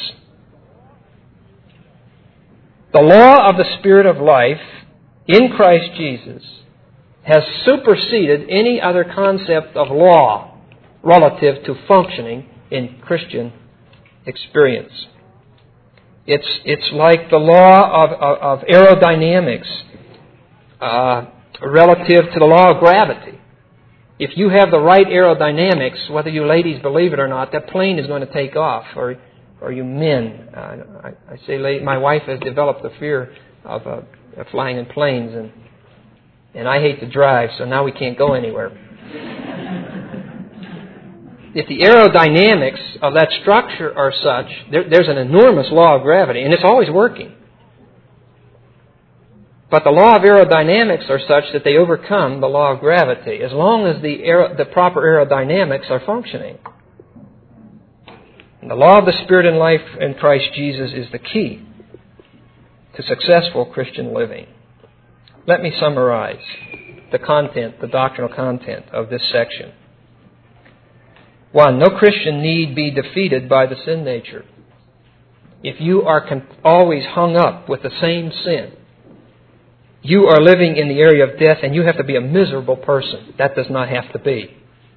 The law of the Spirit of life in Christ Jesus has superseded any other concept of law relative to functioning in Christian experience. It's like the law of aerodynamics relative to the law of gravity. If you have the right aerodynamics, whether you ladies believe it or not, that plane is going to take off, or you men. I say, my wife has developed a fear of flying in planes, and I hate to drive, so now we can't go anywhere. If the aerodynamics of that structure are such, there's an enormous law of gravity, and it's always working. But the law of aerodynamics are such that they overcome the law of gravity, as long as the proper aerodynamics are functioning. And the law of the Spirit and life in Christ Jesus is the key to successful Christian living. Let me summarize the content, the doctrinal content of this section. 1, no Christian need be defeated by the sin nature. If you are always hung up with the same sin, you are living in the area of death, and you have to be a miserable person. That does not have to be.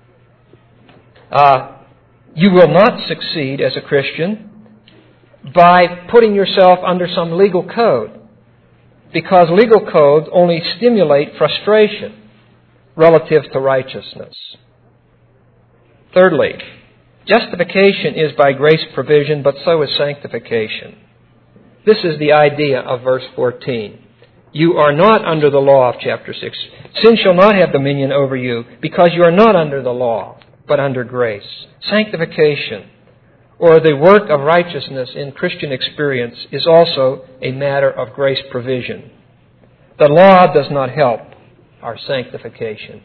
You will not succeed as a Christian by putting yourself under some legal code, because legal codes only stimulate frustration relative to righteousness. Thirdly, justification is by grace provision, but so is sanctification. This is the idea of verse 14. You are not under the law of chapter 6. Sin shall not have dominion over you, because you are not under the law, but under grace. Sanctification, or the work of righteousness in Christian experience, is also a matter of grace provision. The law does not help our sanctification.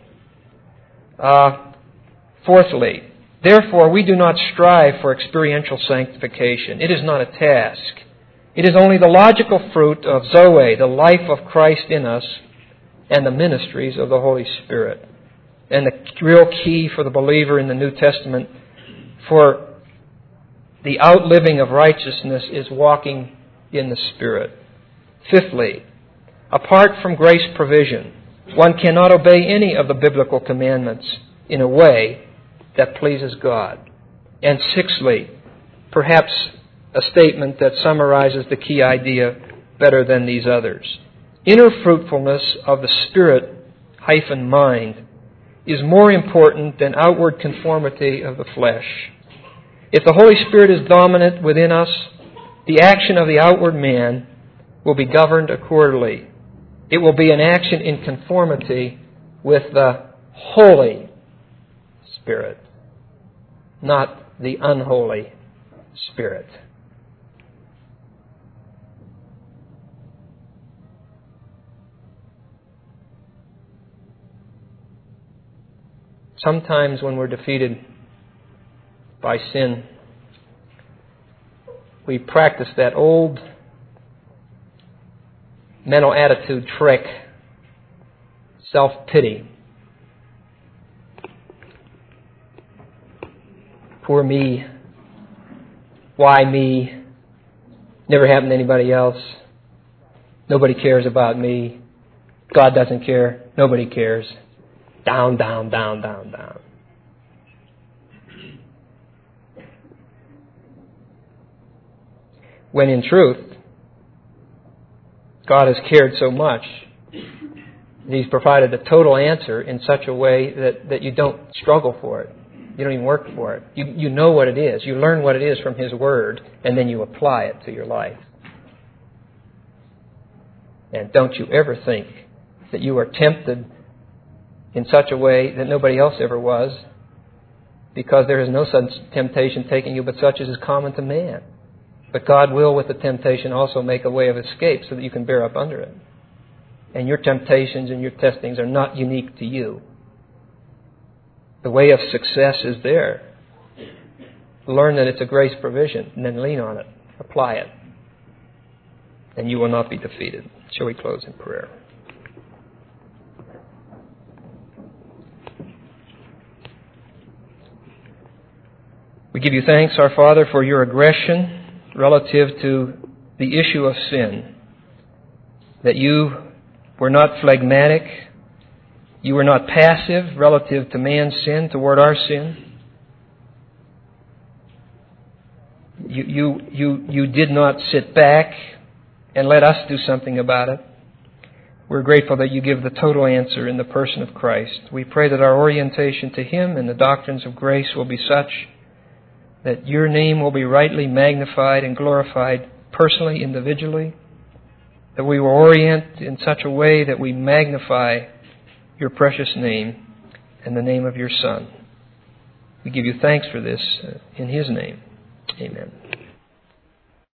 Fourthly, therefore we do not strive for experiential sanctification. It is not a task. It is only the logical fruit of Zoe, the life of Christ in us, and the ministries of the Holy Spirit. And the real key for the believer in the New Testament for the outliving of righteousness is walking in the Spirit. Fifthly, apart from grace provision, one cannot obey any of the biblical commandments in a way that pleases God. And sixthly, perhaps a statement that summarizes the key idea better than these others. Inner fruitfulness of the spirit-mind is more important than outward conformity of the flesh. If the Holy Spirit is dominant within us, the action of the outward man will be governed accordingly. It will be an action in conformity with the Holy Spirit, not the unholy Spirit. Sometimes when we're defeated by sin, we practice that old mental attitude trick, self-pity. Poor me. Why me? Never happened to anybody else. Nobody cares about me. God doesn't care. Nobody cares. Down, down, down, down, down. When in truth, God has cared so much, He's provided a total answer in such a way that you don't struggle for it. You don't even work for it. You know what it is. You learn what it is from His Word, and then you apply it to your life. And don't you ever think that you are tempted in such a way that nobody else ever was, because there is no such temptation taking you but such as is common to man. But God will, with the temptation, also make a way of escape so that you can bear up under it. And your temptations and your testings are not unique to you. The way of success is there. Learn that it's a grace provision, and then lean on it. Apply it. And you will not be defeated. Shall we close in prayer? We give you thanks, our Father, for your aggression relative to the issue of sin. That you were not phlegmatic. You were not passive relative to man's sin toward our sin. You did not sit back and let us do something about it. We're grateful that you give the total answer in the person of Christ. We pray that our orientation to Him and the doctrines of grace will be such that your name will be rightly magnified and glorified personally, individually. That we will orient in such a way that we magnify your precious name and the name of your Son. We give you thanks for this in His name. Amen.